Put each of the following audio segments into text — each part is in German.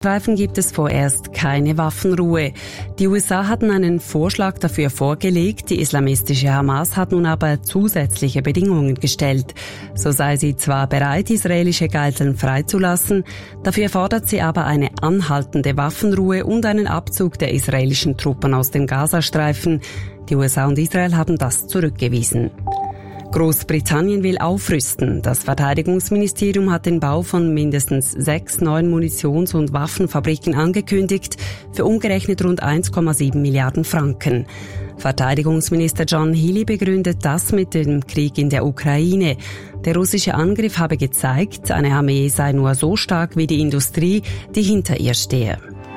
Gazastreifen gibt es vorerst keine Waffenruhe. Die USA hatten einen Vorschlag dafür vorgelegt, die islamistische Hamas hat nun aber zusätzliche Bedingungen gestellt. So sei sie zwar bereit, israelische Geiseln freizulassen, dafür fordert sie aber eine anhaltende Waffenruhe und einen Abzug der israelischen Truppen aus dem Gazastreifen. Die USA und Israel haben das zurückgewiesen. Großbritannien will aufrüsten. Das Verteidigungsministerium hat den Bau von mindestens 6 neuen Munitions- und Waffenfabriken angekündigt, für umgerechnet rund 1,7 Milliarden Franken. Verteidigungsminister John Healey begründet das mit dem Krieg in der Ukraine. Der russische Angriff habe gezeigt, eine Armee sei nur so stark wie die Industrie, die hinter ihr stehe.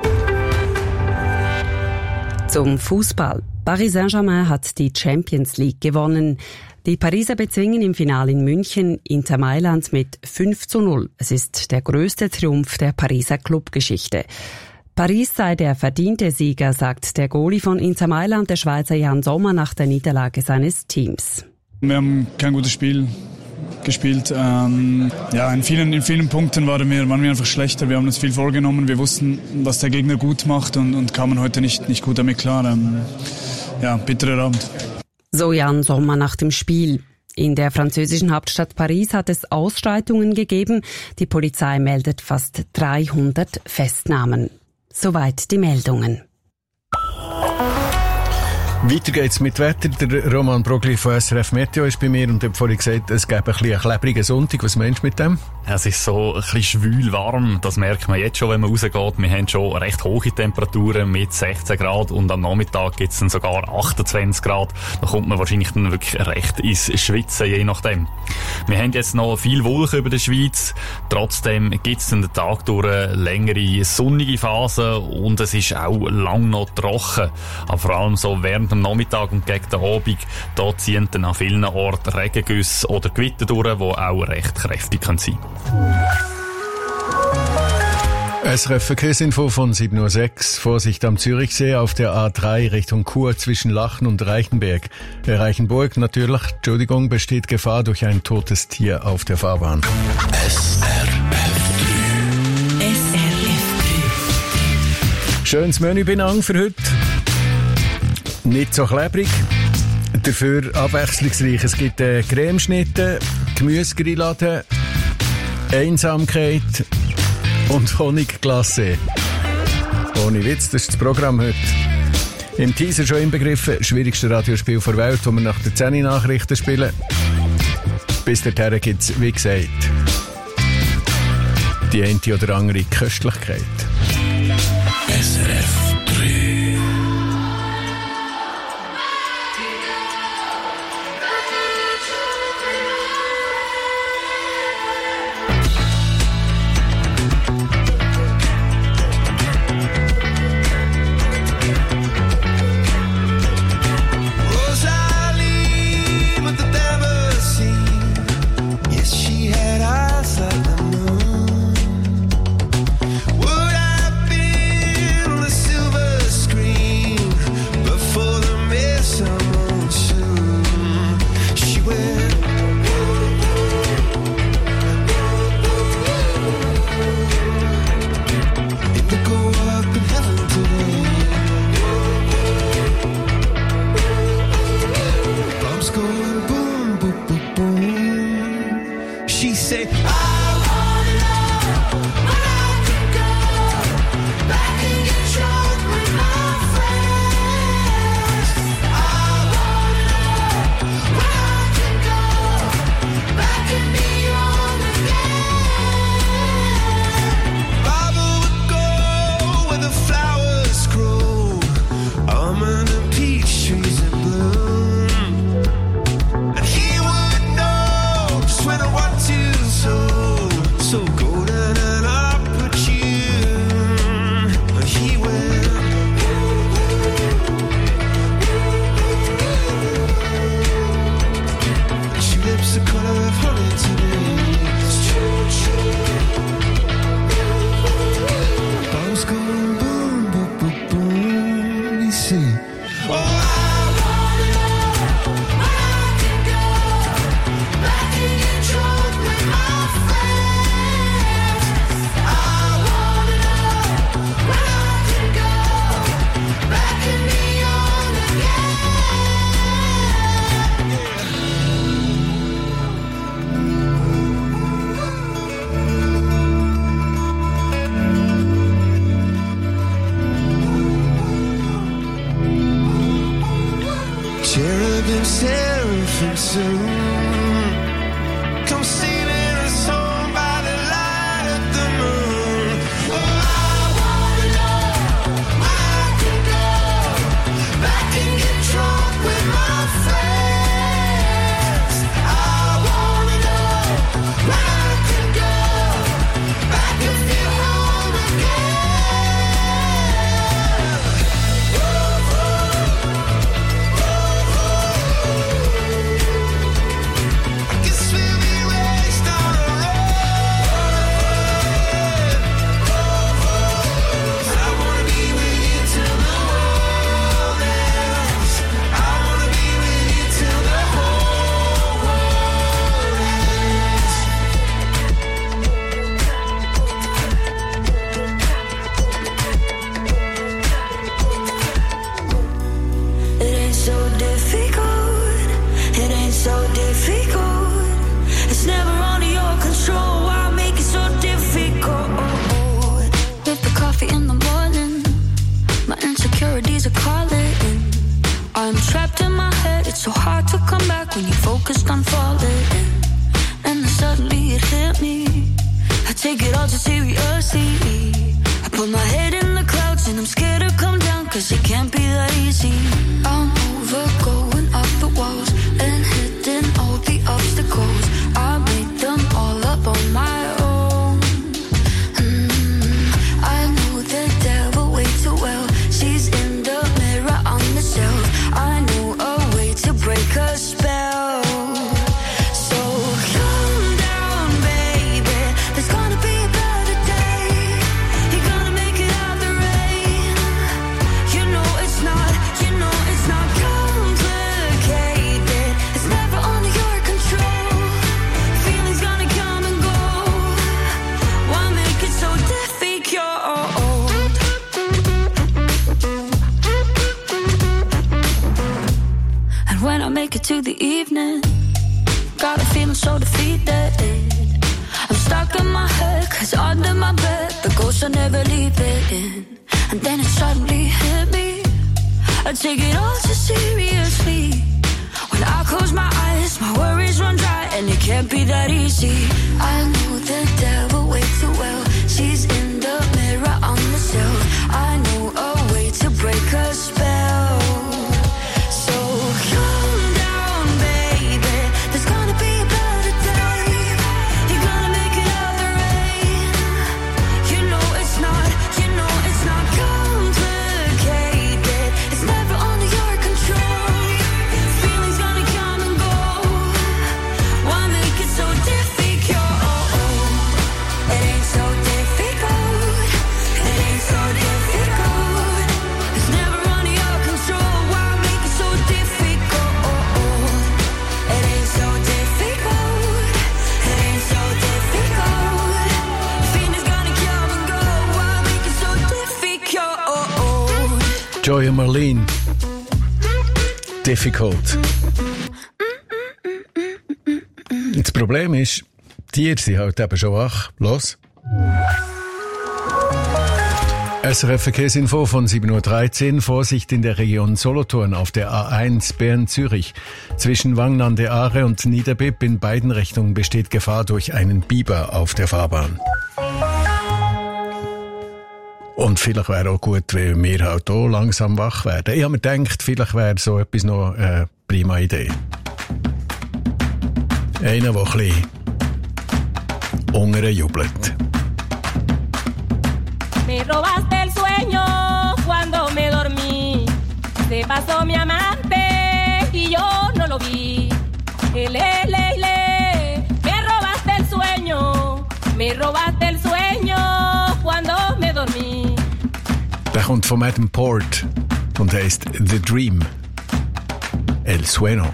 Zum Fußball. Paris Saint-Germain hat die Champions League gewonnen. Die Pariser bezwingen im Finale in München Inter Mailand mit 5:0. Es ist der größte Triumph der Pariser Clubgeschichte. Paris sei der verdiente Sieger, sagt der Goalie von Inter Mailand, der Schweizer Jan Sommer, nach der Niederlage seines Teams. Wir haben kein gutes Spiel gespielt. In vielen Punkten waren wir einfach schlechter. Wir haben uns viel vorgenommen. Wir wussten, was der Gegner gut macht und kamen heute nicht gut damit klar. Bitterer Abend. So Jan Sommer nach dem Spiel. In der französischen Hauptstadt Paris hat es Ausschreitungen gegeben. Die Polizei meldet fast 300 Festnahmen. Soweit die Meldungen. Weiter geht's mit Wetter. Der Roman Brogli von SRF Meteo ist bei mir und hat vorhin gesagt, es gäbe ein bisschen einen klebrigen Sonntag. Was meinst du mit dem? Es ist so ein bisschen schwül warm. Das merkt man jetzt schon, wenn man rausgeht. Wir haben schon recht hohe Temperaturen mit 16 Grad und am Nachmittag gibt's dann sogar 28 Grad. Da kommt man wahrscheinlich dann wirklich recht ins Schwitzen, je nachdem. Wir haben jetzt noch viel Wolken über der Schweiz. Trotzdem gibt's dann den Tag durch eine längere sonnige Phase und es ist auch lang noch trocken. Aber vor allem so während am Nachmittag und gegen den Abend, da ziehen dann an vielen Orten Regengüsse oder Gewitter durch, die auch recht kräftig sein können. SRF Verkehrsinfo von 7:06 Uhr. Vorsicht am Zürichsee auf der A3 Richtung Chur zwischen Lachen und Reichenberg. Reichenburg natürlich, besteht Gefahr durch ein totes Tier auf der Fahrbahn. SRF 3. Schönes Menü benannt für heute. Nicht so klebrig, dafür abwechslungsreich. Es gibt Cremeschnitte, Gemüsegrillade, Einsamkeit und Honigglacé. Ohne Witz, das ist das Programm heute. Im Teaser schon inbegriffen, schwierigste Radiospiel der Welt, das wir nach der 10-Nachrichten spielen. Bis dahin gibt es, wie gesagt, die eine oder andere Köstlichkeit. SRF 3. Almond and peach trees in bloom. seraphim soon. Come sailing us home by the light of the moon. Oh, I wanna know where I can go back and get drunk with my friends. I wanna know where I can go back and feel home again. I'm trapped in my head, it's so hard to come back when you're focused on falling. And then suddenly it hit me, I take it all too seriously. I put my head in the clouds and I'm scared to come down, cause it can't be that easy. I'm over going up the walls and hitting all the obstacles. I made them all up on my own. I know the devil way too well. She's in the mirror on the shelf. I know a way to break her spell. So calm down, baby. There's gonna be a better day. You're gonna make it out the rain. You know it's not complicated. It's never under your control. Feelings gonna come and go. Why make it so difficult? And when I make it to the evening, got a feeling so defeated. I'm stuck in my head, cause under my bed the ghosts are never leaving. And then it suddenly hit me, I take it all too seriously. When I close my eyes, my worries run dry, and it can't be that easy. I know the devil way too well. She's in the mirror on the shelf. I know a way to break her spell. So calm down, baby. There's gonna be a better day. You're gonna make it out the rain. You know it's not complicated. It's never under your control. Feelings gonna come and go. Why make it so difficult? It ain't so difficult. It ain't so difficult. It's never under your control. Why make it so difficult? It ain't so difficult. It ain't so difficult. Feelings gonna come and go. Why make it so difficult? Joya Marlene. Difficult. Das Problem ist, die Tiere sind halt eben schon wach. Los. SRF Verkehrsinfo von 7.13 Uhr. Vorsicht in der Region Solothurn auf der A1 Bern-Zürich. Zwischen Wangen an der Aare und Niederbipp in beiden Richtungen besteht Gefahr durch einen Biber auf der Fahrbahn. Und vielleicht wäre auch gut, wenn wir halt auch langsam wach werden. Ich habe mir gedacht, vielleicht wäre so etwas noch eine prima Idee. Einer, der ein bisschen jubelt. Me robaste el sueño cuando me dormí. Se pasó mi amante y yo no lo vi. Me robaste el sueño. Me robaste el sueño cuando me dormí. Der kommt von Adam Port und heißt The Dream. El Sueño.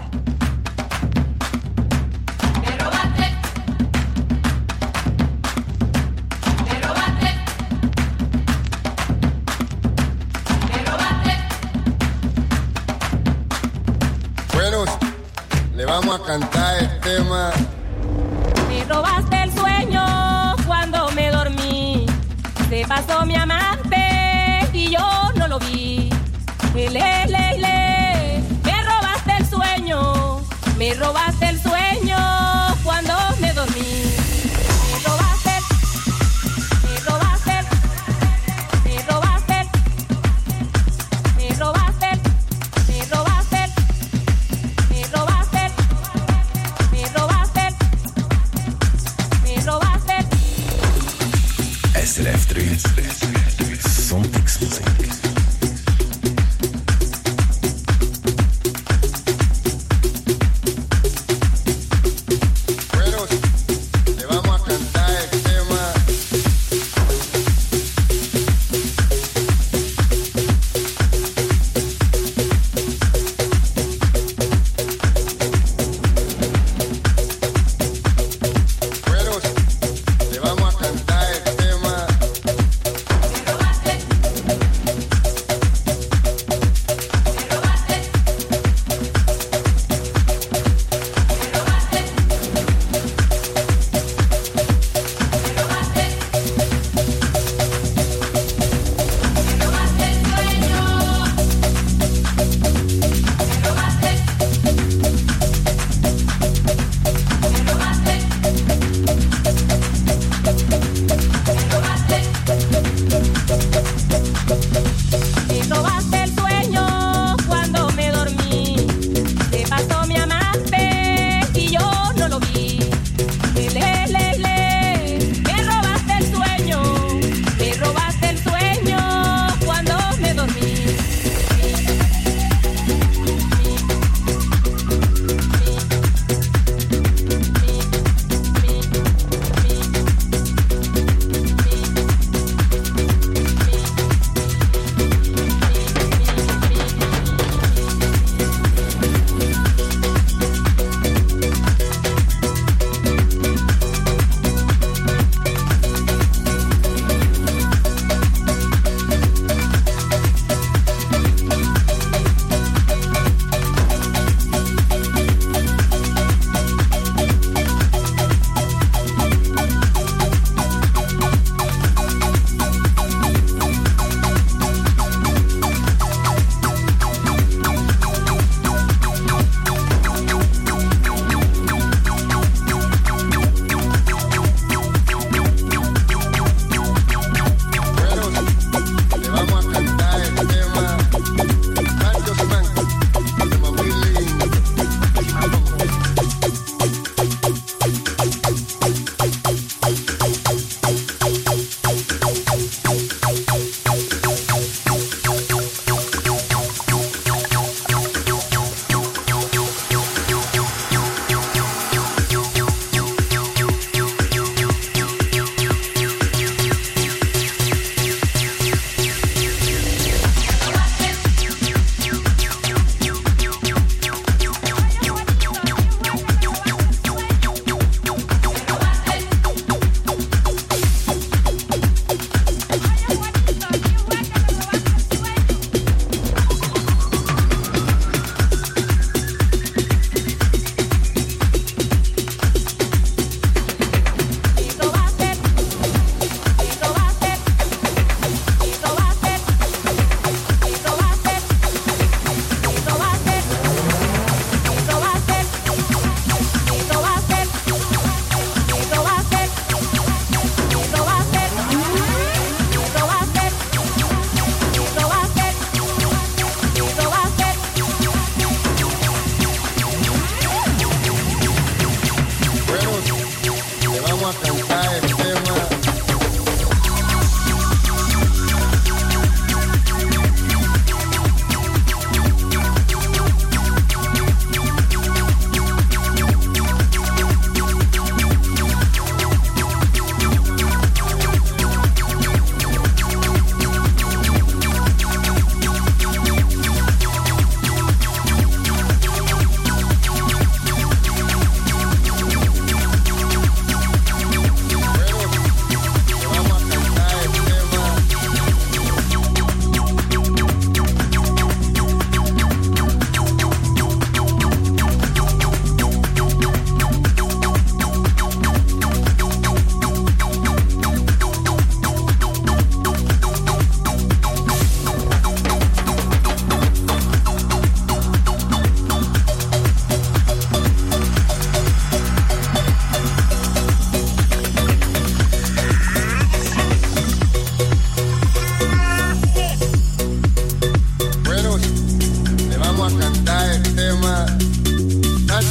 Vamos a cantar el tema. Me robaste el sueño cuando me dormí. Se pasó mi amante y yo no lo vi. Me robaste el sueño. Me robaste el sueño cuando me dormí. Me robaste, me robaste, me robaste, me robaste, me robaste, me robaste, me robaste, me robaste. SRF 3 Sonntagsmusik.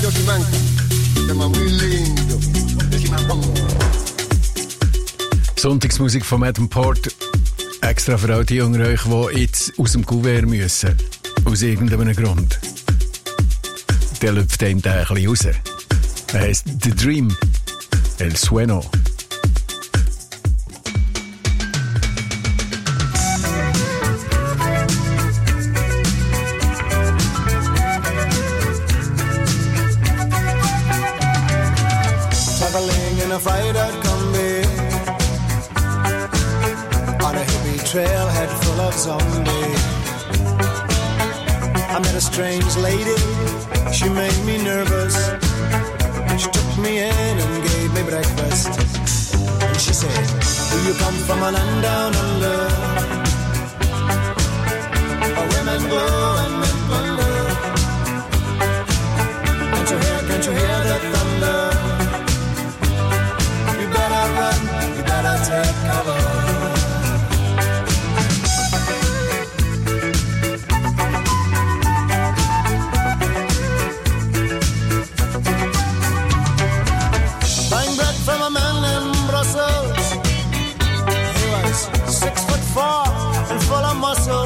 Mario Chimanco, tema muy lindo, Chimanco. Sonntagsmusik von Adam Port. Extra für all die unter euch, die jetzt aus dem Kuvert müssen. Aus irgendeinem Grund. Der läuft einem da ein bisschen raus. Er heisst The Dream. El Sueno. Traveling in a freighter combi on a hippie trailhead full of zombies. I met a strange lady, she made me nervous. She took me in and gave me breakfast. And she said, do you come from a land down under, where women glow and men wonder? Can't you hear the thunder? You better run, you better take cover. From a man in Brussels, he was 6'4" and full of muscle.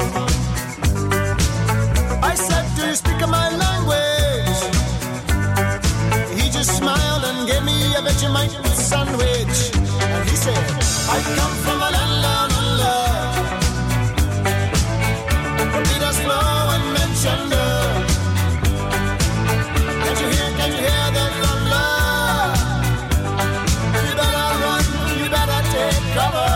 I said, do you speak my language? He just smiled and gave me a Vegemite sandwich. And he said, I come from a land down under, where Peter's flow and Menchender. Can you hear the thunder? Cover,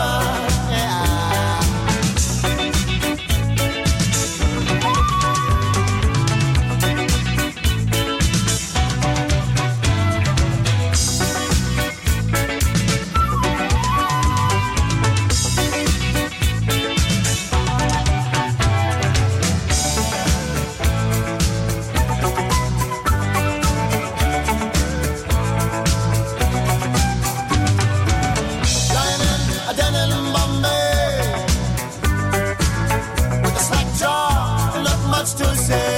to say.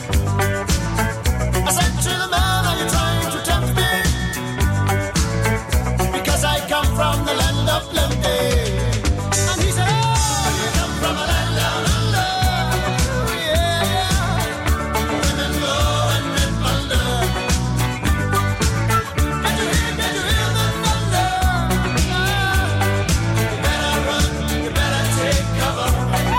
I said to the man, are you trying to tempt me? Because I come from the land of plenty. And he said, oh, you come from a land down under. Yeah, women go and men wonder. Can you hear the thunder? You better run, you better take cover.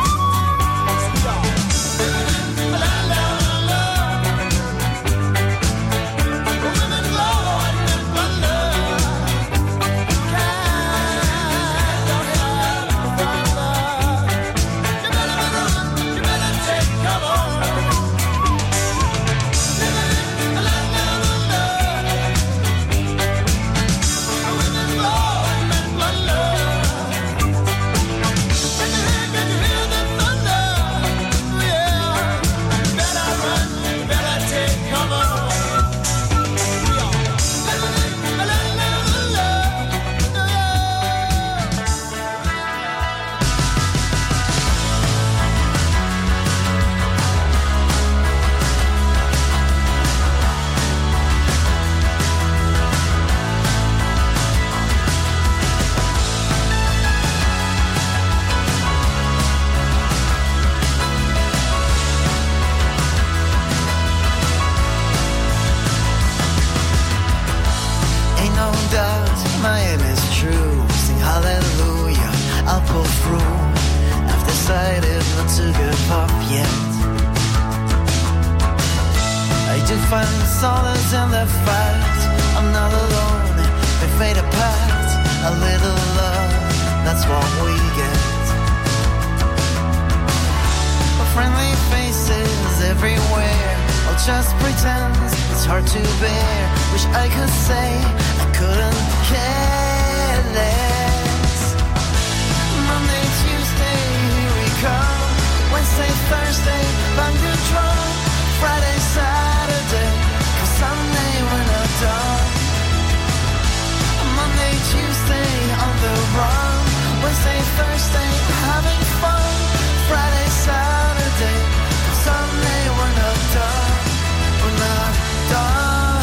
Wednesday, Thursday, having fun. Friday, Saturday, Sunday, we're not done. We're not done.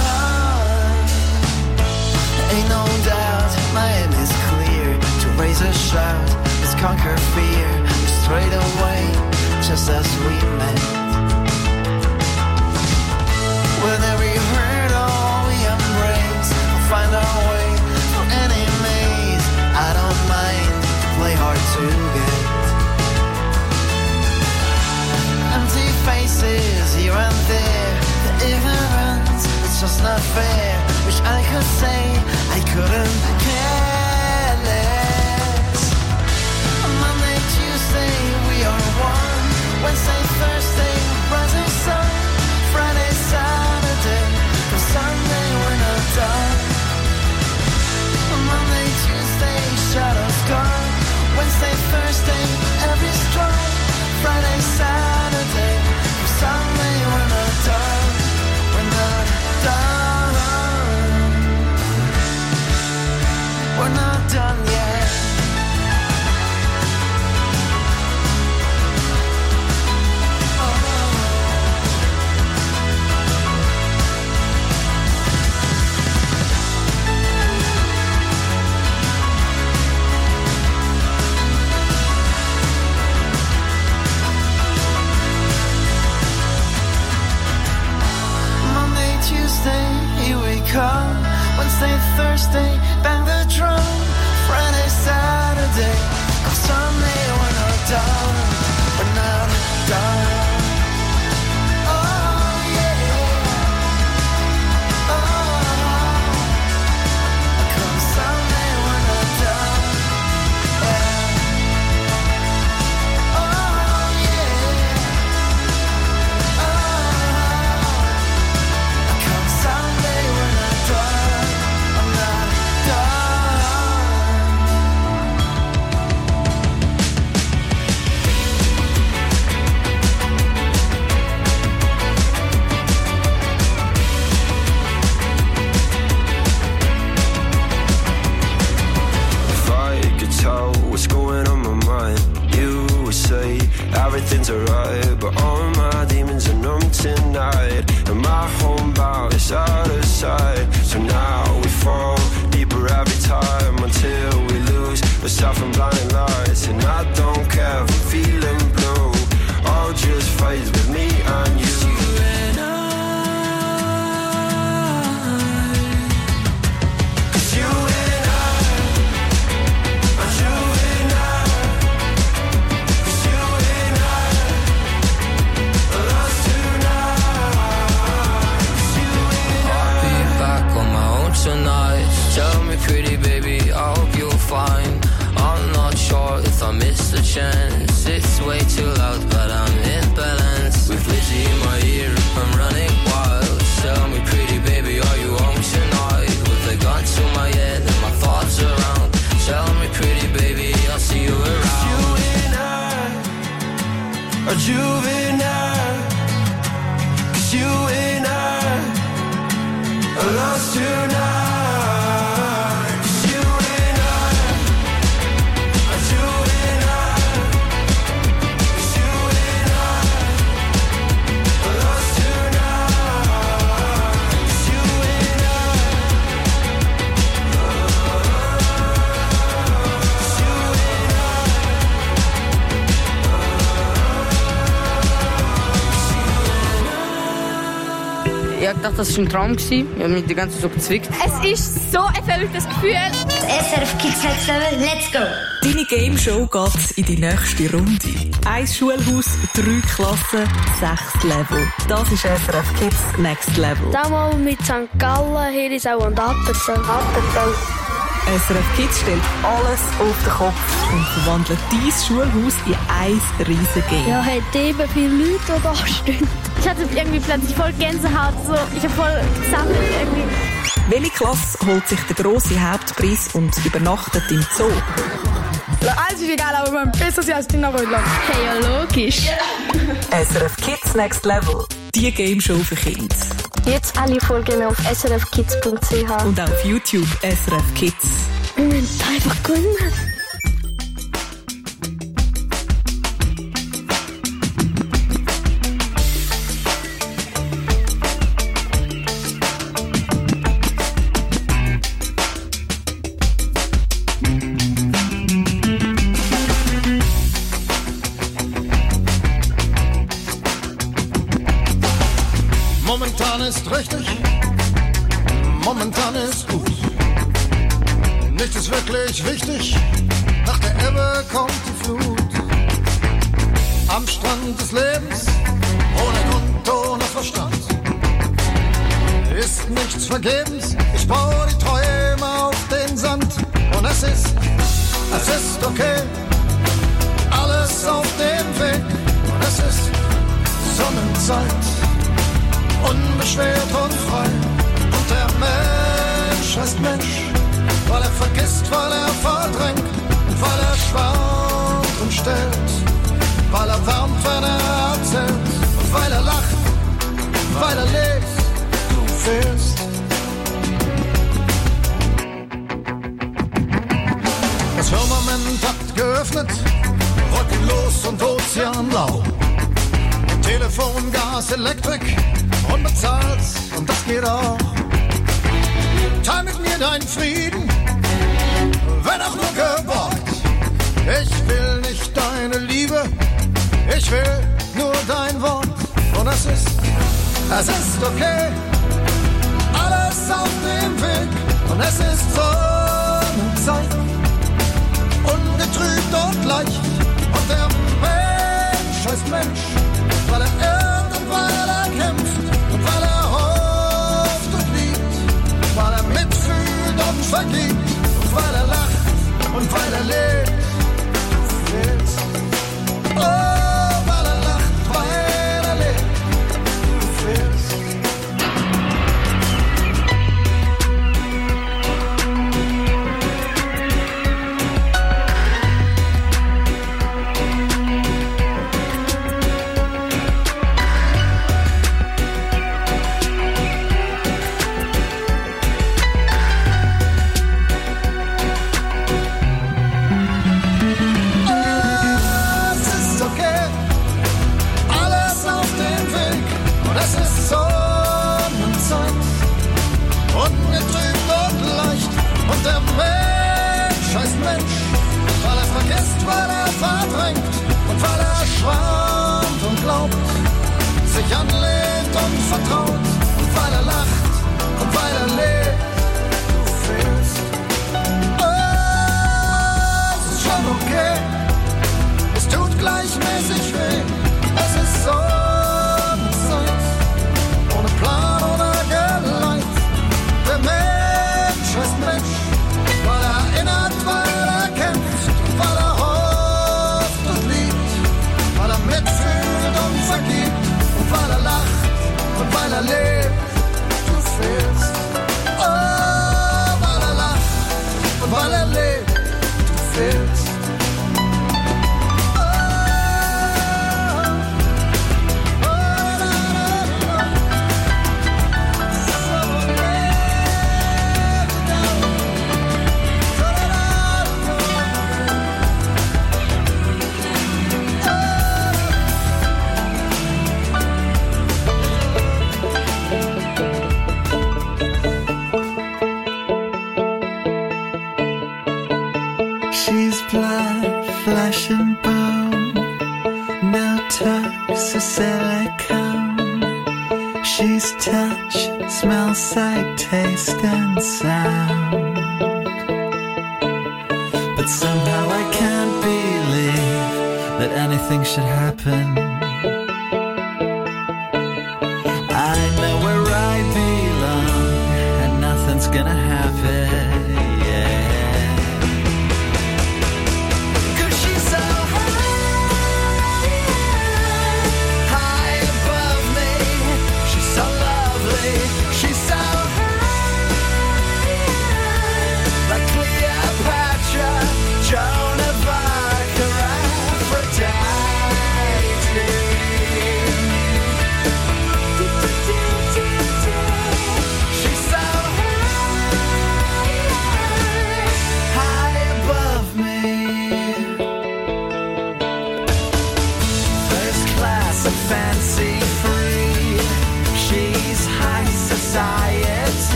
conquer fear straight away, just as we met. With every hurdle we embrace, we'll find our way through any maze. I don't mind, play hard to get. Empty faces here and there, the ignorance, it's just not fair. Wish I could say I couldn't care less. Monday, Tuesday, we are one. Wednesday, Thursday, rising sun. Friday, Saturday, but Sunday we're not done. Monday, Tuesday, shadows gone. Wednesday, Thursday, every stride. Friday, Saturday, but Sunday we're not done. We're not done. We're not done yet. Tuesday, here we come. Wednesday, Thursday, bang the drum. Friday, Saturday, come Sunday, we're not done. We're not done. Oh, yeah. Oh, come Sunday, we're not done. Yeah. Oh, yeah. Oh. Someday we're not done, I'm not If I could tell what's going on my mind, you would say everything's alright, but all my demons are numb tonight, and my home bound is out of sight. So now we fall deeper every time until we lose ourselves in blinding lights. And I don't care if I'm feeling blue, all just fades with me and you. Tonight, tell me pretty baby, I hope you'll find. I'm not sure if I missed the chance. It's way too loud, but I'm in balance. With Lizzie in my ear, I'm running wild. Tell me pretty baby, are you home tonight? With a gun to my head and my thoughts around. Tell me pretty baby, I'll see you around. You and I are juvenile, 'cause you and I are lost tonight. Ich dachte, das war ein Traum. Ich habe mich die ganze Zeit so bezwickt. Es ist so ein verrücktes Gefühl. Das SRF Kids Next Level, let's go! Deine Game-Show geht in die nächste Runde. 1 Schulhaus, 3 Klassen, 6 Level. Das ist SRF Kids Next Level. Damals mit St. Gallen, Herisau und Appenzel. SRF Kids stellt alles auf den Kopf und verwandelt dein Schulhaus in ein riesen Game. Ja, hat eben viele Leute, die da stehen. Ich hatte irgendwie plötzlich voll Gänsehaut. So. Ich habe voll gesammelt irgendwie. Welche Klasse holt sich den grossen Hauptpreis und übernachtet im Zoo? Alles ist egal, aber man besser sein als die Rödler. Hey, ja logisch. SRF Kids Next Level. Die Game-Show für Kinder. Jetzt alle Folgen auf srfkids.ch. Und auf YouTube SRF Kids. Wir müssen einfach gewinnen. richtig, momentan ist gut. Nichts ist wirklich wichtig, nach der Ebbe kommt die Flut. Am Strand des Lebens, ohne Grund, ohne Verstand, ist nichts vergebens, ich baue die Träume auf den Sand. Und es ist okay, alles auf dem Weg. Und es ist Sonnenzeit, unbeschwert und frei. Und der Mensch heißt Mensch, weil er vergisst, weil er verdrängt und weil er schwant und stellt, weil er wärmt, wenn er erzählt und weil er lacht, weil er lebt, du fehlst. Das Firmament hat geöffnet, wolkenlos und ozeanblau. Telefon, Gas, Elektrik, unbezahlt und das geht auch. Teil mit mir deinen Frieden, wenn auch nur geborgt. Ich will nicht deine Liebe, ich will nur dein Wort. Und es ist okay, alles auf dem Weg. Und es ist Sonnenzeit, ungetrübt und leicht. Und der Mensch heißt Mensch, weil er irrt und weil er kämpft und weil er hofft und liebt, weil er mitfühlt und vergibt und weil er lacht und weil er lebt. Du fehlst. Oh, weil er lacht, weil er lebt. Du fehlst. Der Mensch heißt Mensch, weil er vergisst, weil er verdrängt und weil er schwant und glaubt, sich anlehnt und vertraut und weil er lacht und weil er lebt. Du fehlst. Oh, es ist schon okay, es tut gleichmäßig weh. Es ist Sonnenzeit, ohne Plan, ohne Geleit. Der Mensch heißt Mensch, weil er erinnert, weil er kämpft, weil er hofft und liebt, weil er mitfühlt und vergibt und weil er lacht und weil er lebt. Du fehlst. Oh, weil er lacht und weil er lebt. Du fehlst. She's blood, flesh and bone, no tucks or silicone. She's touch, smell, sight, taste and sound. But somehow I can't believe that anything should happen. I know where I belong and nothing's gonna happen. Joan of Arc or Aphrodite.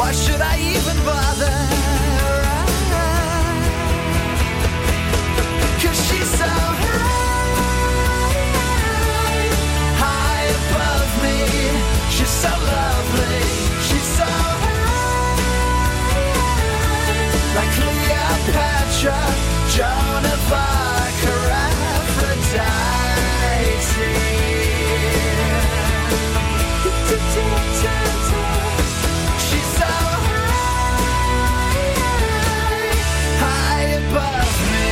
Why should I even bother? 'Cause she's so high above me. She's so lovely. She's so like Cleopatra, Joan of Arc, or Aphrodite. She's so high above me.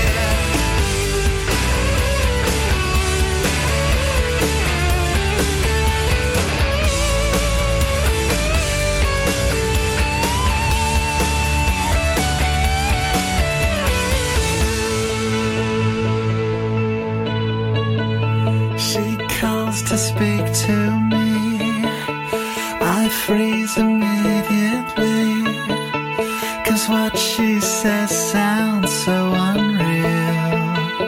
She calls to speak to me. I freeze immediately. 'Cause what she says sounds so unreal.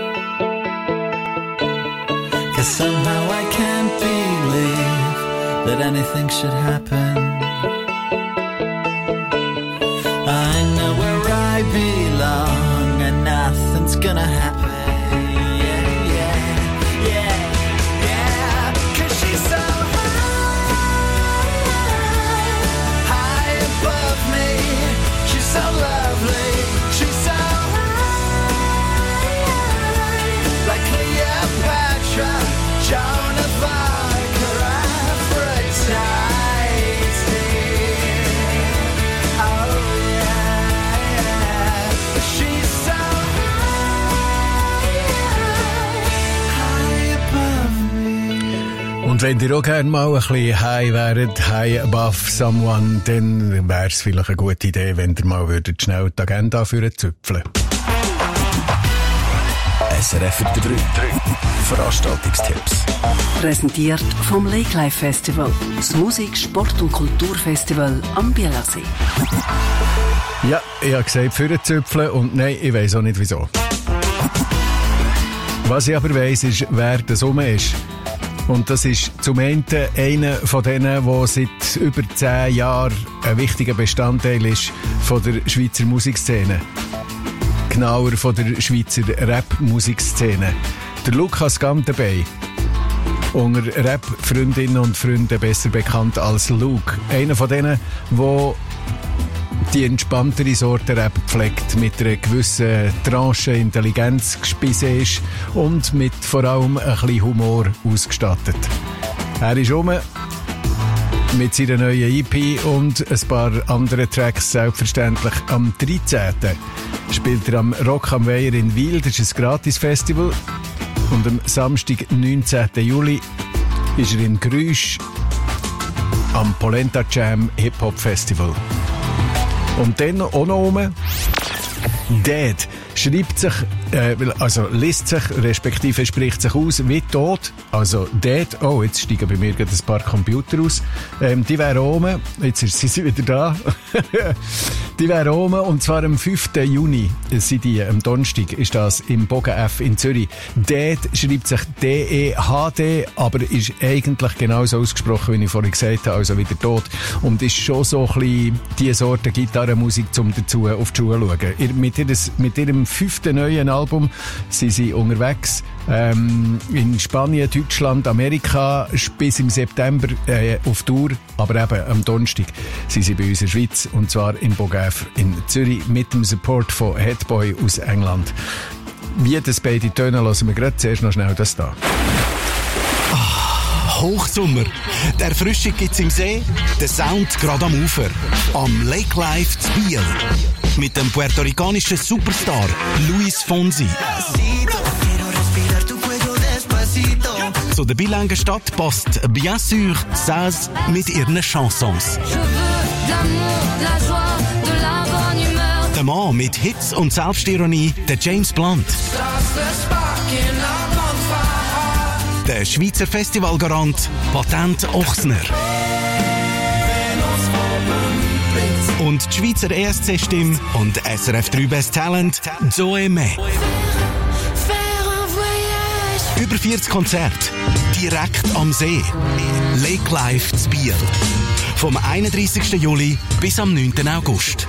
'Cause somehow I can't believe that anything should happen. I know where I belong and nothing's gonna happen. So lovely, she's so like Cleopatra, Joan of Arc, or Aphrodite. Oh yeah, she's so high above me. Und wenn ihr auch gerne mal ein bisschen high wäret, high above someone, dann wäre es vielleicht eine gute Idee, wenn ihr mal würdet schnell die Agenda für züpfeln. SRF 3. Veranstaltungstipps. Präsentiert vom Lake Life Festival. Das Musik-, Sport- und Kulturfestival am Bielersee. Ja, ich habe gesagt, für züpfeln und nein, ich weiss auch nicht wieso. Was ich aber weiss, ist, wer das rum ist. Und das ist zum einen einer von denen, der seit über 10 Jahren ein wichtiger Bestandteil ist von der Schweizer Musikszene. Genauer von der Schweizer Rap-Musikszene. Der Lukas Gantenbein. Unter Rap-Freundinnen und Freunden besser bekannt als Luke. Einer von denen, der die entspanntere Sorte Rap pflegt, mit einer gewissen Tranche Intelligenz gespissen ist und mit vor allem ein bisschen Humor ausgestattet. Er ist rum mit seiner neuen EP und ein paar anderen Tracks selbstverständlich. Am 13. spielt er am Rock am Weiher in Wil, das ist ein Gratis-Festival. Und am Samstag, 19. Juli, ist er in Grüsch am Polenta Jam Hip-Hop Festival. Und dann auch noch oben, Dead schreibt sich, liest sich, respektive spricht sich aus wie tot. Also Dead, oh, jetzt steigen bei mir gerade ein paar Computer aus. Die wären oben, jetzt sind sie wieder da. Die wären oben, und zwar am 5. Juni, sind die, am Donnerstag, ist das im Bogen F in Zürich. Dead schreibt sich D-E-H-D, aber ist eigentlich genauso ausgesprochen, wie ich vorhin gesagt habe, also wieder tot. Und ist schon so ein bisschen die Sorte Gitarrenmusik, um dazu auf die Schule zu schauen. Mit ihrem 5. neuen Album sind sie unterwegs in Spanien, Deutschland, Amerika, bis im September auf Tour, aber eben am Donnerstag sind sie bei uns in der Schweiz, und zwar im Bogaf in Zürich mit dem Support von Headboy aus England. Wie das beide Töne hören wir gerade zuerst noch schnell das da. Hochsommer. Die Erfrischung gibt's im See, der Sound gerade am Ufer. Am Lake Life zu Biel. Mit dem puerto-ricanischen Superstar Luis Fonsi. Zu der bilingue Stadt passt bien sûr Saz mit ihren Chansons. Der Mann mit Hits und Selbstironie, der James Blunt. Der Schweizer Festivalgarant Patent Ochsner. Und die Schweizer ESC-Stimme und SRF 3 Best Talent Zoe May. Über 40 Konzerte, direkt am See. Lake Life zu Biel. Vom 31. Juli bis am 9. August.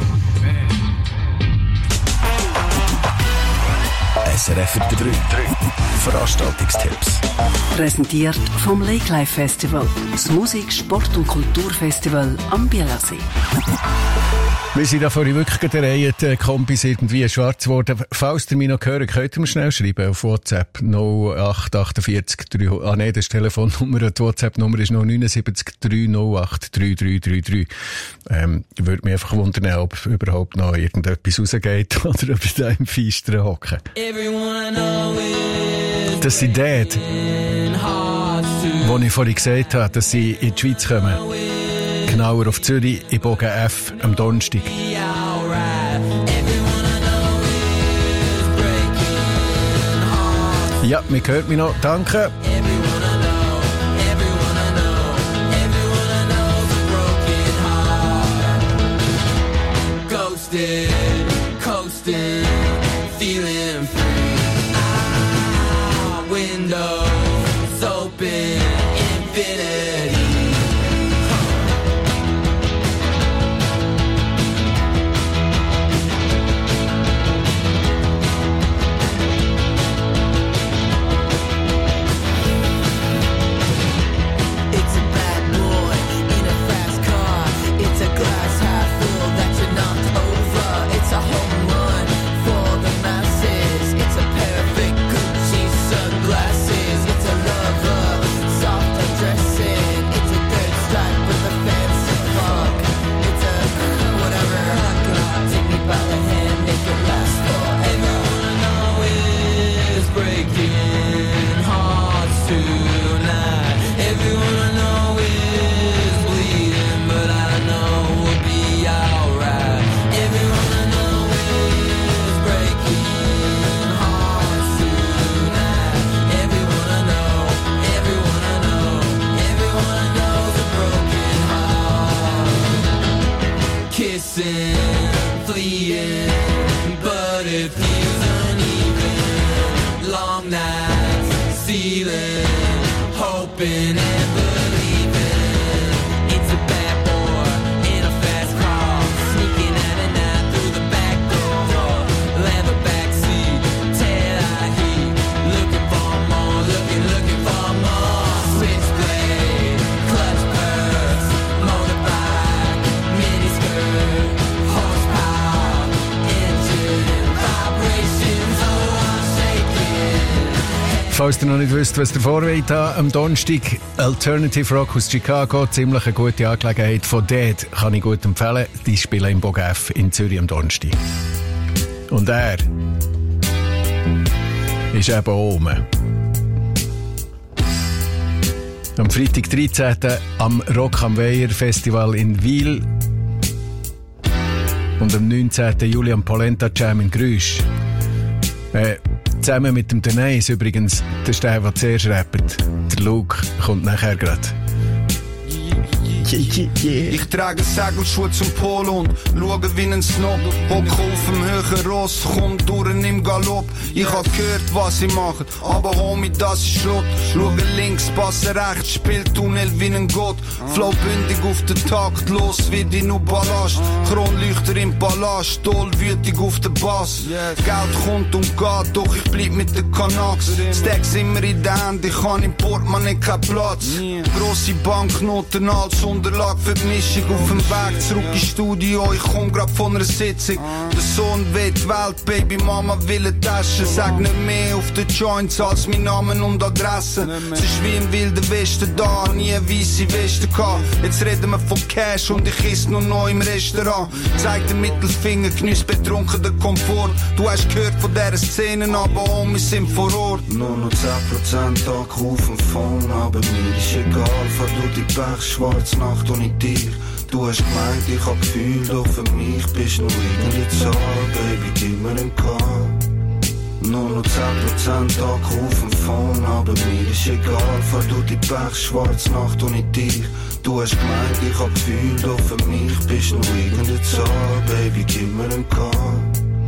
SRF 3. Veranstaltungstipps. Präsentiert vom Lake Life Festival. Das Musik-, Sport- und Kulturfestival am Bielersee. Wir sind da vorhin wirklich gereiht, Kompis irgendwie schwarz geworden. Falls ihr mich noch hören, könnt ihr mir schnell schreiben auf WhatsApp 0848 300. Ah nein, das ist die Telefonnummer. Die WhatsApp-Nummer ist 079 308 3333. Würde mich einfach wundern, ob überhaupt noch irgendetwas rausgeht oder ob ich da im Feistern hocke. Das sind Dead, wo ich vorhin gesagt habe, dass sie in die Schweiz kommen. Genauer auf Zürich, in Bogen F, am Donnerstag. Ja, man hört mich noch. Danke. Ghosted, coasting, feeling free. Windows open, infinity. Falls ihr noch nicht wisst, was ihr vorwollt am Donnerstag, Alternative Rock aus Chicago, ziemlich eine gute Angelegenheit von Dead, kann ich gut empfehlen. Die spielen im Bogen F in Zürich am Donnerstag. Und er ist eben oben. Am Freitag 13. am Rock am Weiher Festival in Wil und am 19. Juli am Polenta Jam in Grüsch. Zusammen mit dem Denise übrigens, der ist der, der zuerst rappt. Der Luke kommt nachher gerade. Ich trage Segelschuhe zum Polo und schaue wie ein Snob. Hocke auf dem höheren Ross, komm durch im Galopp. Ich hab gehört, was sie machen, aber Homie, das ist Schrott. Schaue links, passe rechts, spielt Tunnel wie ein Gott. Flow bündig auf den Takt, los wie die Ballast. Kronleuchter im Palast, Stoll wütig auf den Bass. Geld kommt und geht, doch ich bleib mit den Kanaks. Stacks immer in den Händen, ich kann im Portemonnaie keinen Platz. Grosse Banknoten als Unterlage für die Mischung. Auf dem Weg zurück ins Studio, ich komm grad von einer Sitzung. Der Sohn will die Welt, Baby Mama will eine Tasche. Sag nicht mehr auf den Joints als mein Namen und Adresse. Es ist wie im Wilden Westen da, nie weisse Weste gehabt. Jetzt reden wir von Cash und ich isse noch neu im Restaurant. Zeig den Mittelfinger, geniess betrunken den Komfort. Du hast gehört von dieser Szene, aber wir sind vor Ort. Nur noch 10% Tag auf dem Phone, aber mir ist egal, fahr du die Pechschwarze Nacht ohne dich. Du hast gemeint, ich hab Gefühl, doch für mich bist du nur irgendeine Zahl, Baby, gib mir einen Call. Nur noch 10% Tag auf dem Phone, aber mir ist egal, fahr du die Pechschwarze Nacht ohne dich. Du hast gemeint, ich hab Gefühl, doch für mich bist du nur irgendeine Zahl, Baby, gib mir einen Call.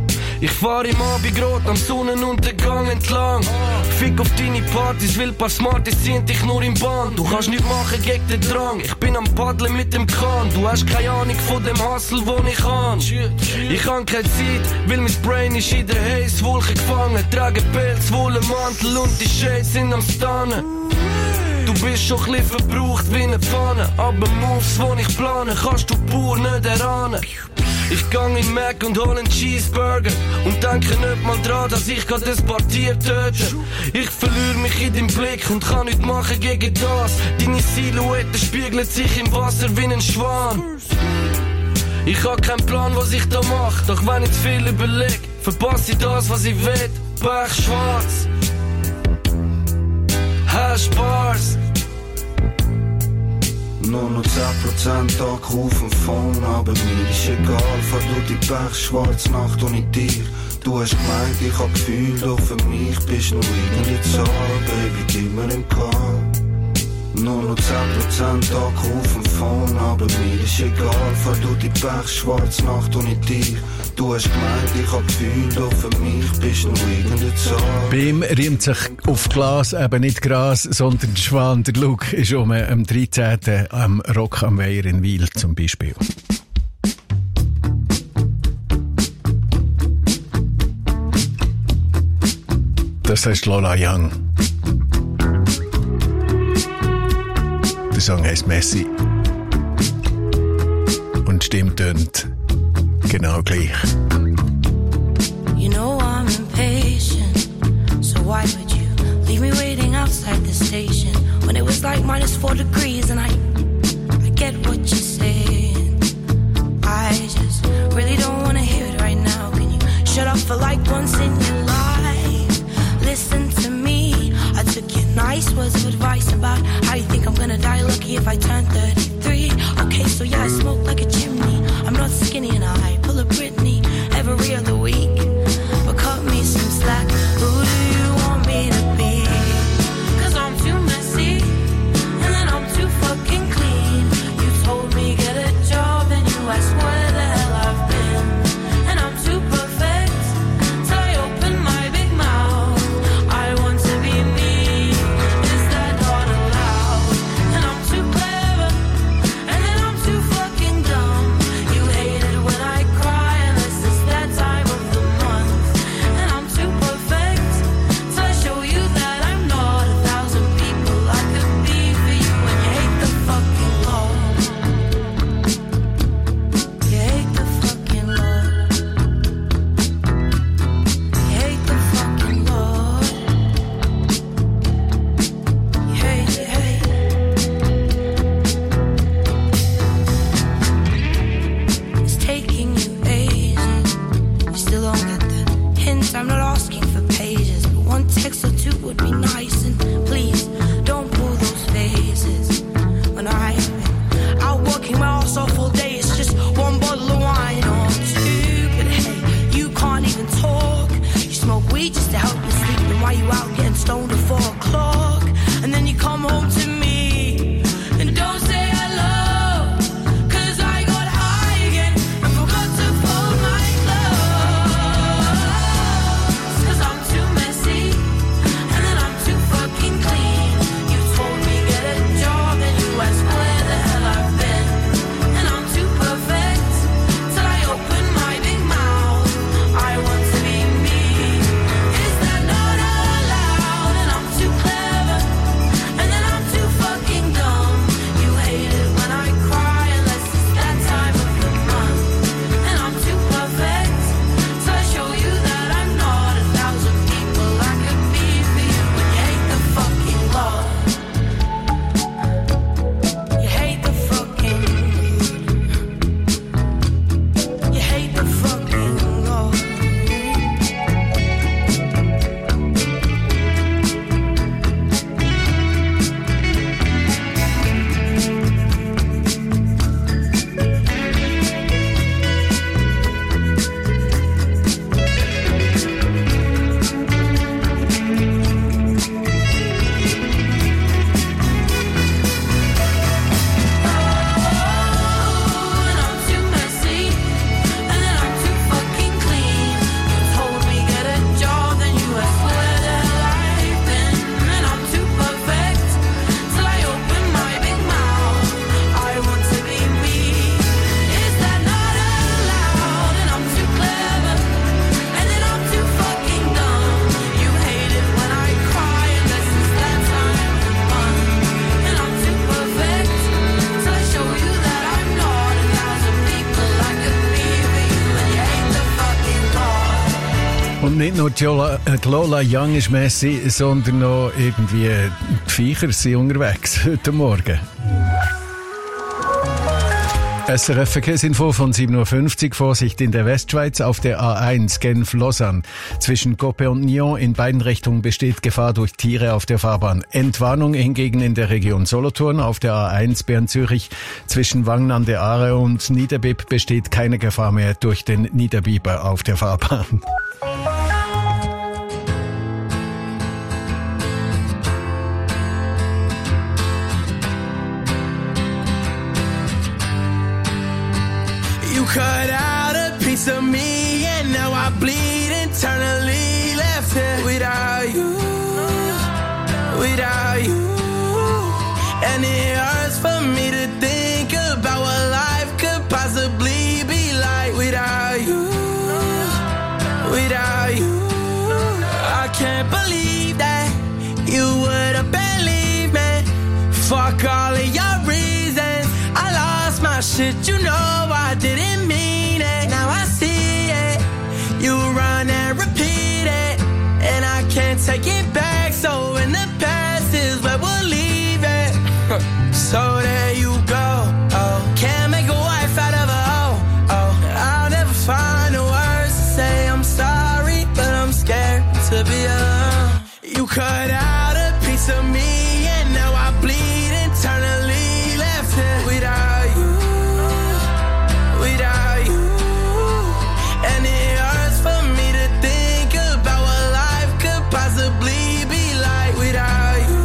Ich fahr im Abendgrot am Sonnenuntergang entlang. Fick auf deine Partys, will paar Smarties ziehen dich nur im Bahn. Du kannst nichts machen gegen den Drang. Ich bin am Paddeln mit dem Kahn. Du hast keine Ahnung von dem Hustle, wo ich kann. Ich hab keine Zeit, weil mein Brain ist in der Haze-Wolke gefangen. Trage Pelz, Wollenmantel und die Shades sind am Stannen. Du bist schon chli verbraucht wie eine Pfanne. Aber Moves, die ich plane, kannst du pur nicht erahnen. Ich gang in Mac und hol einen Cheeseburger und denke nicht mal dran, dass ich grad das paar Tier töte. Ich verliere mich in deinem Blick und kann nichts machen gegen das. Deine Silhouette spiegelt sich im Wasser wie ein Schwan. Ich hab keinen Plan, was ich da mach, doch wenn ich zu viel überleg, verpasse ich das, was ich will. Pech schwarz. Hash Bars. Nur noch 10% Akku auf dem Phone, aber mir ist egal, fahr du die Pechschwarze-Nacht ohne dich. Du hast gemeint, ich hab Gefühl, doch für mich bist nur irgendeine Zahl, Baby, gib mir im Call. Nur noch 10% Akku auf dem Phone, aber mir ist egal, fahr du die Pechschwarze-Nacht ohne dich. Du hast gemeint, ich hab Gefühl, doch für mich bist nur irgendeine Zahl. Beim reimt sich auf Glas eben nicht Gras, sondern Schwan. Der Luke ist am 13. am Rock am Weiher in Wil zum Beispiel. Das heißt Lola Young. Der Song heißt Messi. Und die Stimme tönt genau gleich. You know I'm impatient, so why would you leave me waiting outside the station when it was like -4 degrees and I get what you're saying. I just really don't wanna hear it right now. Can you shut up for like once in your life? Listen to me. I took your nice words of advice about how you think I'm gonna die lucky if I turn 33. Okay, so yeah, I smoke like a chimney. I'm not skinny and I pull a Britney every other week. But cut me some slack. Who do you want me to be? 'Cause I'm too messy and then I'm too fucking clean. You told me get a job and you asked where the hell I've been. And I'm too perfect till I open my big mouth. I want to be me. Is that not allowed? And I'm too clever nicht nur die Lola Young ist Messi, sondern noch irgendwie die Viecher sind unterwegs heute Morgen. SRF Verkehrsinfo von 7.50 Uhr. Vorsicht in der Westschweiz auf der A1 Genf-Lausanne. Zwischen Coppe und Nyon in beiden Richtungen besteht Gefahr durch Tiere auf der Fahrbahn. Entwarnung hingegen in der Region Solothurn auf der A1 Bern-Zürich. Zwischen Wangen an der Aare und Niederbipp besteht keine Gefahr mehr durch den Niederbiber auf der Fahrbahn. You cut out a piece of me and now I bleed internally, left here without you, without you. And it hurts for me to think about what life could possibly be like without you, without you. I can't believe that you would have believed me. Fuck all of your reasons, I lost my shit, you know I didn't mean it. Now I see it, you run and repeat it, and I can't take it back. So in the past is where we'll leave it. So there you go. Oh, can't make a wife out of a hoe. Oh, I'll never find the words to say I'm sorry, but I'm scared to be alone. You cut out a piece of me and now I bleed internally, left here without you, without you. And it hurts for me to think about what life could possibly be like without you,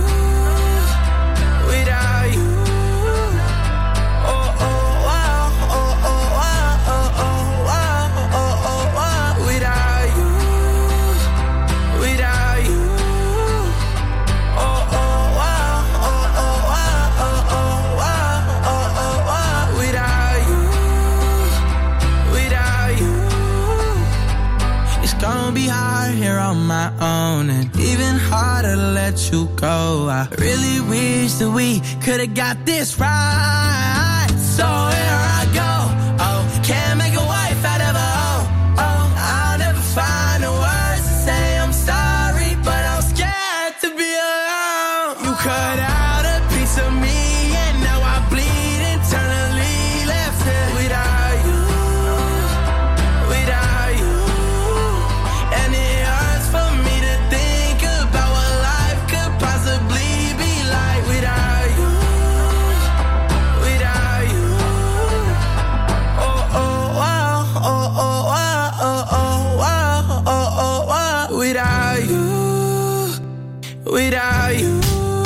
without you. Oh, oh, wow, oh, oh, wow, oh, oh, wow, oh, oh, wow, without you, without you. Oh, oh, wow, oh, oh, wow, oh, oh, wow, oh, oh, wow, without you, without you. It's gonna be hard here on my own, and even harder to let you go. I really wish that we could've got this right. So here I go. Oh, can't make a wife out of a hoe. Oh, I'll never find the words to say I'm sorry, but I'm scared to be alone. You cut out a piece of me and now I bleed internally, left here without you, without you. And it hurts for me to think about what life could possibly be like without you, without you. Oh, oh, wow, oh, oh, wow, oh, oh, wow, oh, oh, wow, without you, without you.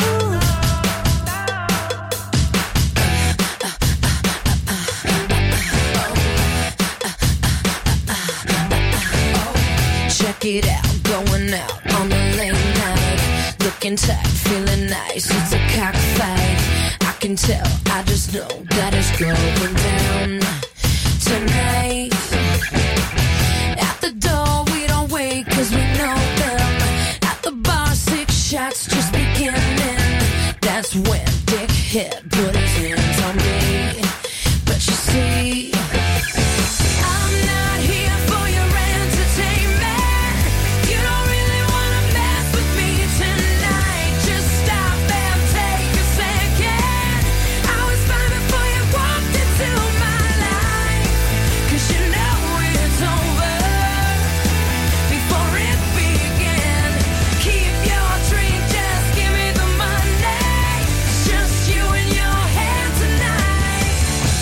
Check it out, going out on a late night, looking tight, feeling nice. It's a cockfight. I can tell, I just know that it's going down tonight. At the door, we don't wait 'cause we know them. At the bar, 6 shots just beginning. That's when Dickhead put his hands on me. But you see, I'm not here for your entertainment. You don't really wanna mess with me tonight. Just stop and take a second. I was fine before you walked into my life, 'cause you know it's over before it began. Keep your drink, just give me the money. It's just you and your head tonight.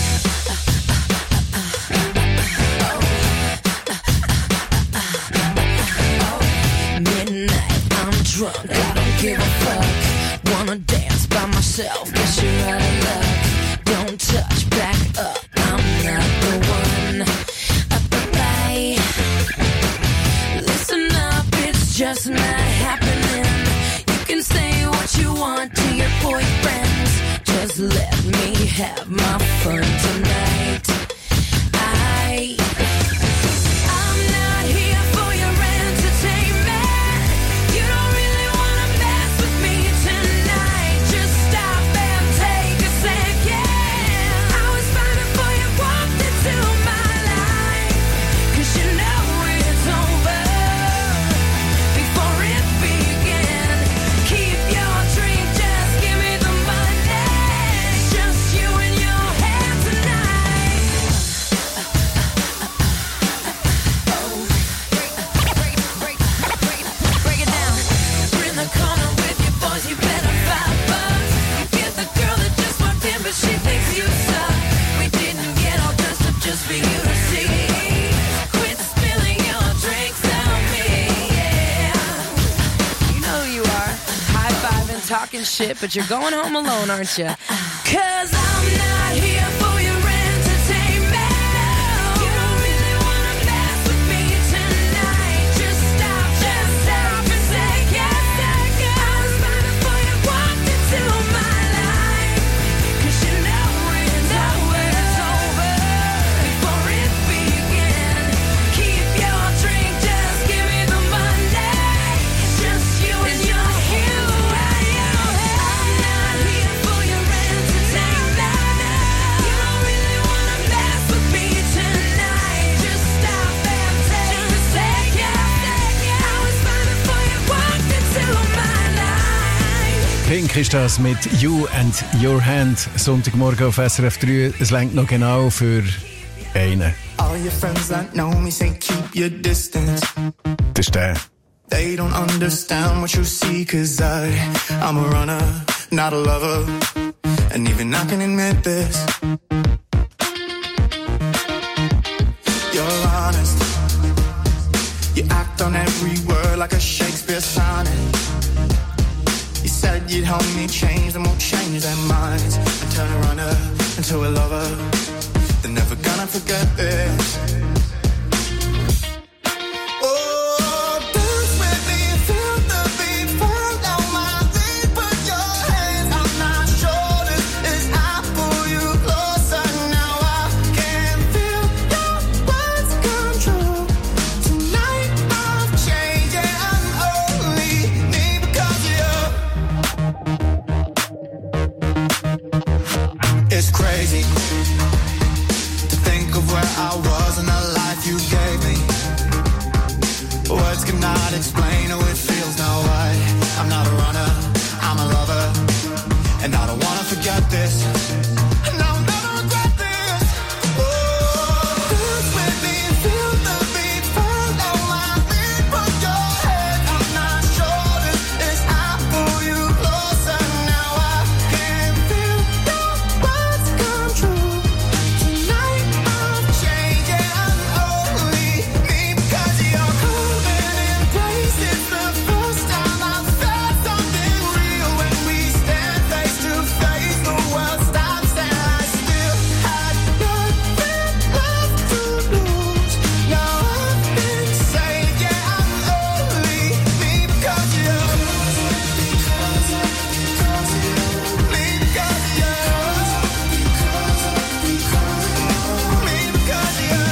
Midnight, I'm drunk, I don't give a fuck. Wanna dance by myself, guess you're out of luck. Don't touch, back up, I'm not the one. Bye. Listen up, it's just not happening. You can say what you want to your boyfriends. Just let me have my fun tonight. I'm not here for your entertainment. You don't really wanna mess with me tonight. Just stop and take a second. I was fine before you walked into my life, 'cause you know it's over talking shit, but you're going home alone, aren't you? 'Cause I'm not here for your entertainment. You don't really wanna mess with me tonight. Just stop and take a second. I was fine before you walked into my life. 'Cause you know it's over before it began. Keep your drink, just give me the money. It's just you and your hero. I'm not here for your entertainment. You don't really wanna mess with me tonight. Just stop and take a second. I was fine before you walked into my life. Pink ist das mit You and Your Hand. Sonntagmorgen auf SRF 3. Es reicht noch genau für einen. All your friends that know me say keep your distance. Das ist der. They don't understand what you see, 'cause I'm a runner, not a lover. And even I can admit this. You're honest. You act on every word like a Shakespeare sonnet. You said you'd help me change, them won't change their minds. I turn a runner into a lover. They're never gonna forget this. Oh, dance with me, feel the beat, follow my lead, put your hands on my shoulders as I pull you closer. Now I can feel your words come true. Tonight I've changed and I'm only me because of you. It's crazy to think of where I was and the life you gave me. Words cannot explain how it feels now. I'm not a runner, I'm a lover, and I don't wanna forget this. And I'll never regret this. Oh, dance with me, feel the beat, follow my lead, put your head on my shoulders as I pull you closer. Now I can feel your words come true. Tonight I've changed and I'm only me because you're coming in place. It's the first time I've felt something real. When we stand face to face, the world stops and I still had nothing left to lose. Now I've been saved, yeah, I'm only me because you. Me because you. Me because you.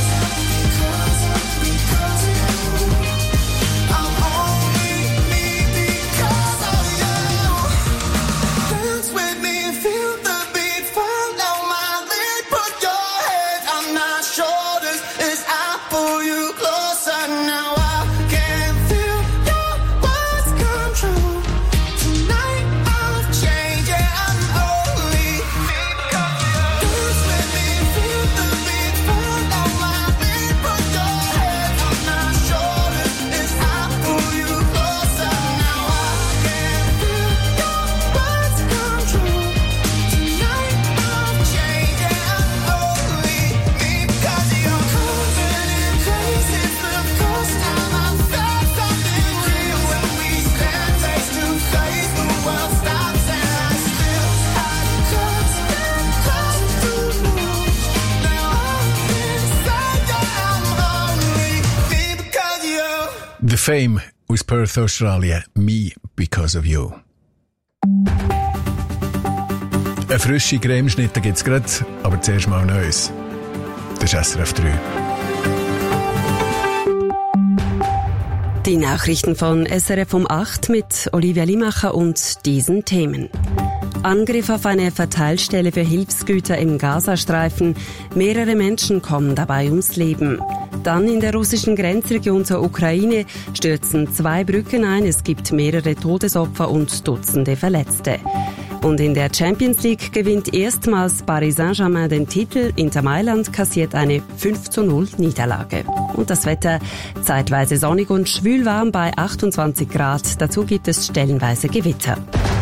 I'm only me because of you. Dance with me, feel the beat, follow my lead, put your head on my shoulders as I pull you closer. Now I can feel your words come true. Tonight I've changed, yeah, I'm only me because of you. Dance with me, feel the beat, follow my lead, put your head on my shoulders as I pull you closer. Now I can feel your words come true. Tonight I've changed and I'm only me because you're coming in place. It's the first time I've felt something real. When we stand face to face, the world stops and I still had constant close to lose. Now I'm inside, yeah, I'm only me because of you. The Fame aus Perth, Australien. Me because of you. Eine frische Cremeschnitte gibt's gerade, aber zuerst mal Neues. Das ist SRF 3. Die Nachrichten von SRF um 8 mit Olivia Limacher und diesen Themen. Angriff auf eine Verteilstelle für Hilfsgüter im Gazastreifen. Mehrere Menschen kommen dabei ums Leben. Dann in der russischen Grenzregion zur Ukraine stürzen 2 Brücken ein. Es gibt mehrere Todesopfer und Dutzende Verletzte. Und in der Champions League gewinnt erstmals Paris Saint-Germain den Titel. Inter Mailand kassiert eine 5:0 Niederlage. Und das Wetter zeitweise sonnig und schwülwarm bei 28 Grad. Dazu gibt es stellenweise Gewitter.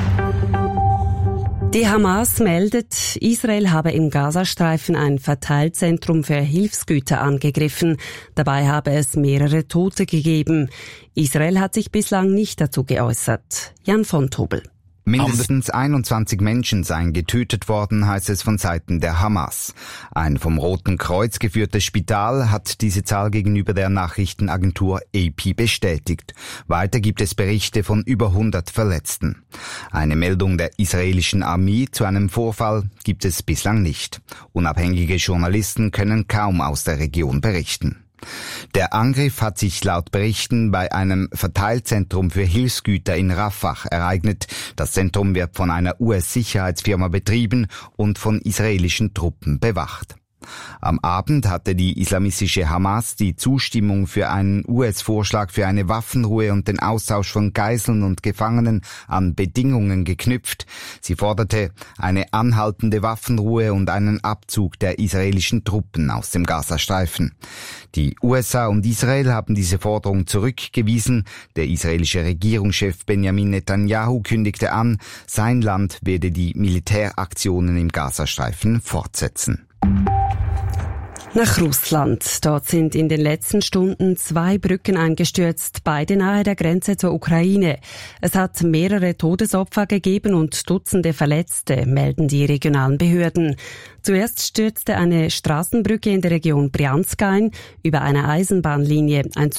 Die Hamas meldet, Israel habe im Gazastreifen ein Verteilzentrum für Hilfsgüter angegriffen. Dabei habe es mehrere Tote gegeben. Israel hat sich bislang nicht dazu geäußert. Jan von Tobel. Mindestens 21 Menschen seien getötet worden, heißt es von Seiten der Hamas. Ein vom Roten Kreuz geführtes Spital hat diese Zahl gegenüber der Nachrichtenagentur AP bestätigt. Weiter gibt es Berichte von über 100 Verletzten. Eine Meldung der israelischen Armee zu einem Vorfall gibt es bislang nicht. Unabhängige Journalisten können kaum aus der Region berichten. Der Angriff hat sich laut Berichten bei einem Verteilzentrum für Hilfsgüter in Rafah ereignet. Das Zentrum wird von einer US-Sicherheitsfirma betrieben und von israelischen Truppen bewacht. Am Abend hatte die islamistische Hamas die Zustimmung für einen US-Vorschlag für eine Waffenruhe und den Austausch von Geiseln und Gefangenen an Bedingungen geknüpft. Sie forderte eine anhaltende Waffenruhe und einen Abzug der israelischen Truppen aus dem Gazastreifen. Die USA und Israel haben diese Forderung zurückgewiesen. Der israelische Regierungschef Benjamin Netanyahu kündigte an, sein Land werde die Militäraktionen im Gazastreifen fortsetzen. Nach Russland. Dort sind in den letzten Stunden 2 Brücken eingestürzt, beide nahe der Grenze zur Ukraine. Es hat mehrere Todesopfer gegeben und Dutzende Verletzte, melden die regionalen Behörden. Zuerst stürzte eine Straßenbrücke in der Region Bryansk ein. Über eine Eisenbahnlinie. Ein